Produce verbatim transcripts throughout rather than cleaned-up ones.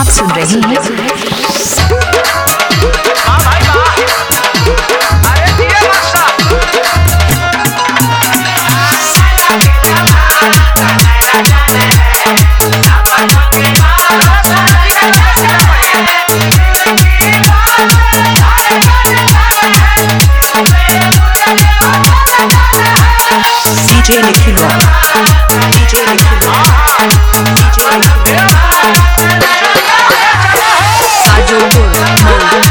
आप सुन रहे हैं हाँ भाई वाह, अरे दिए बादशाह। DJ Nikhil rock, DJ Nikhil rock, DJ Nikhil rock. Sajopur Mau,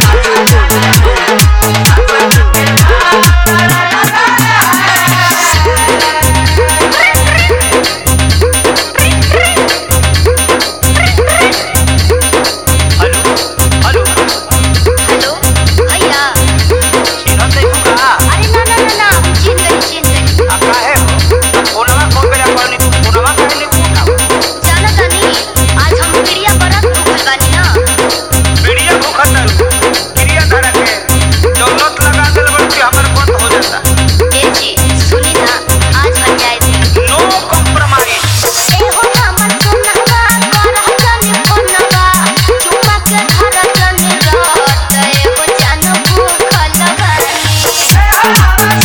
hello hello hello भैया। चिन्हत नहीं हुआ? अरे ना ना ना ना हम चीन गए चीन गए। आ काहे हो? फोनवा फोन पे लगा नहीं, फोनवा काहे नहीं उठाओ? जाना तानी आज हम प्रिया बरात भूखल बानी ना। वीडियो भूखत ना क्रिया धरा के दौलत लगा देल बड़ कि हमर बंद हो जाता। ए जी सुनी ना आज बन जाए थे। नो कॉम्प्रोमाइज। ए हो हमर सोनवा करह जाने फोनवा चुमा के धर जाने रात ए हो जान भूखल बानी।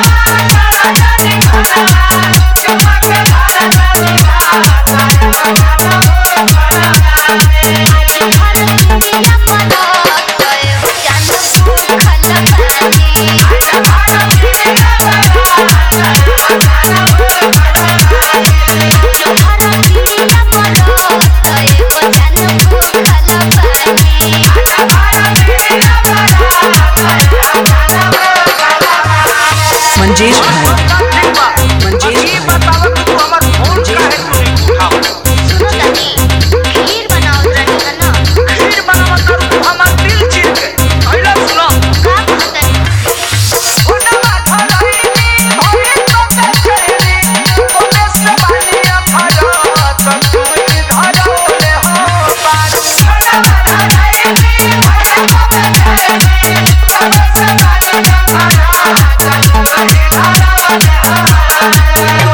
मंजेश भाई, मंजेश ये भाई, बतावा कि तू हमर फोन काहे तू नहीं उठाओ? सुनो तानी खीर बनाओ रही है ना। खीर बनावा करू तू हमर दिल चीर के। पहले सुनो। का कहतनी फोनवा धराई होई तो के चली ओने से बानिया भरा तो तू ही धरौले हो बारू। फोनवा धराई होई तो के चली ओने से बानिया भरा तो तू ही धरौले हो।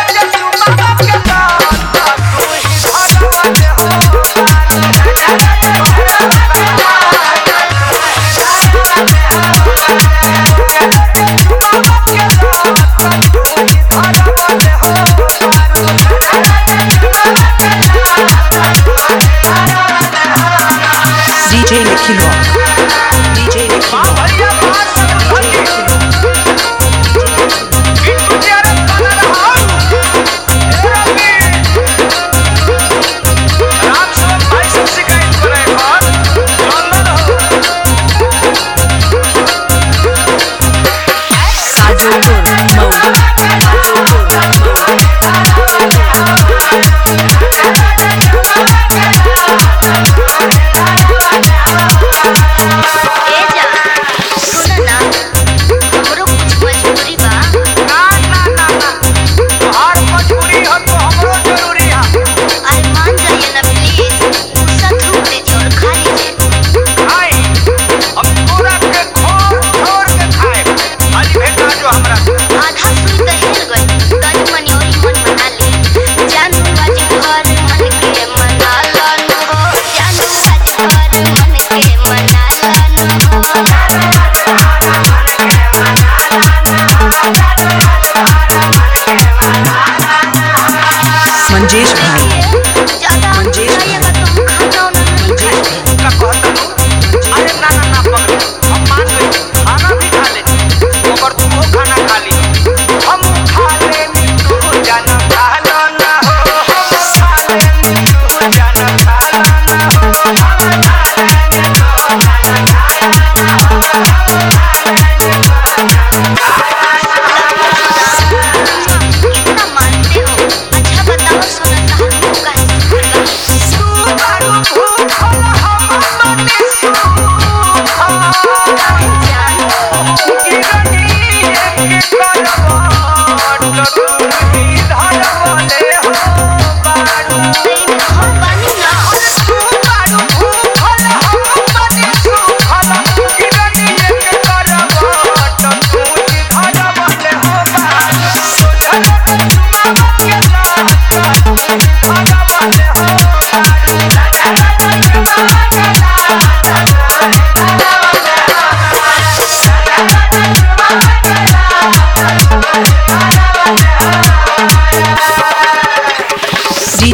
DJ Nikhil rock, DJ Nikhil हाँ रॉक, भैया बात सब डीजे भैया निखिल रॉक। बिट्टू तेरे बना रहा राम सब भाई सब शिकायत करे और लंदन हो। साजोपुर मऊ, साजोपुर ए जा सुनो ना हमरो कुछ मजबूरी बा। ना ना ना ना तोहार मजबूरी हो तो हमरो जरूरी है। अरे मान जाइए ना प्लीज गुस्सा थूक दीजिए और खा लीजिए। भाई हम तोरा के खोर खोर के खाए खाली भेटा जो हमरा आधा सुई तो हिल गई तनी मनी और मन मना ले। जानू आज घर मन के मना लन हो। जानू आज घर मन के मना लन हो। मंजेश भाई, ज्यादा मंजेश खाइएगा तो हम खाना वाना नहीं खाएंगे। का कहता हूँ। अरे ना ना ना पकड़ हम मान गए खाना भी खा ले मगर तू वो खाना खा ली हम खा ले तू जाना खा लो ना हो। हम खा ले तू जाना खा लो ना हो। हम खा ले तू जाना कितना मानते हो? अच्छा बताओ सोना कहाँ काहे तू दारू भूखल हम मने सुखल गिरनी एक करवट तू ही धरवले हो बारू। हम बानी ना तू दारू भूखल हम मने सुखल गिरनी एक करवट तू ही धरवले हो बारू। सोझल चुमावा के लात तू ही धरवले हो बारू।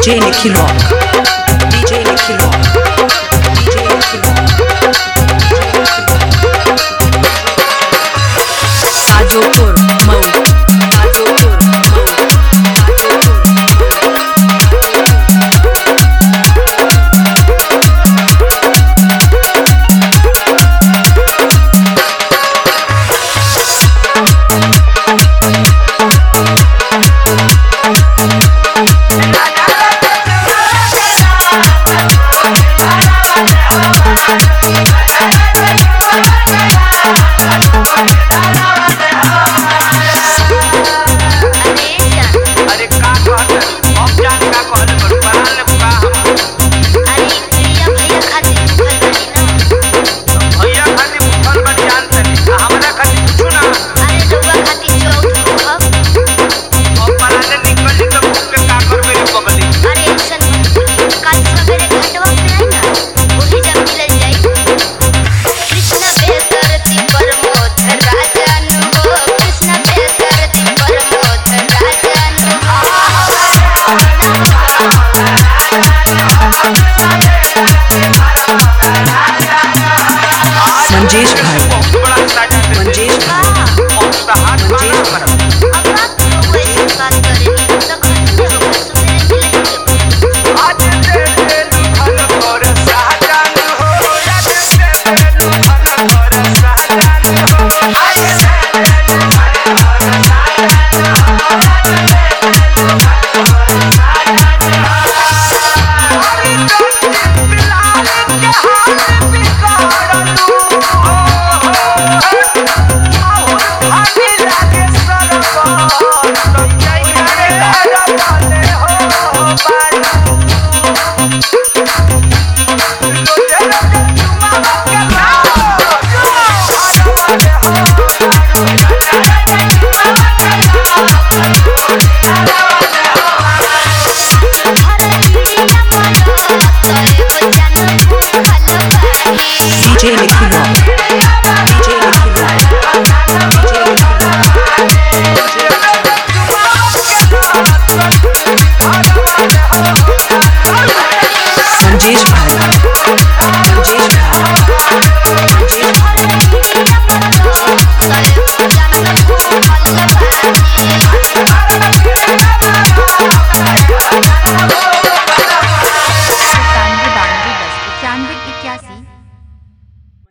DJ Nikhil rock DJ Nikhil rock DJ Nikhil rock Ajopur Mau Ajopur Mau अरे का कहत अब जान का कहले बड़ परान ले का हम भैया खातिर भूखल बन जान तनी हमरा खातिर कुछ ना अब परान निकल जी तो भूख के का करबे रे बगली मंजेश भाई बड़ा साजा मंजेश भाई और तो हाथ बांध कर आज से लुधन कर साजन हो आज से लुधन कर साजन हो आज से DJ Nikhil rock DJ Nikhil rock DJ Nikhil rock Manjesh भाई मंजेश भाई मंजेश सत्तानवे बानवे दस इक्यानवे इक्यासी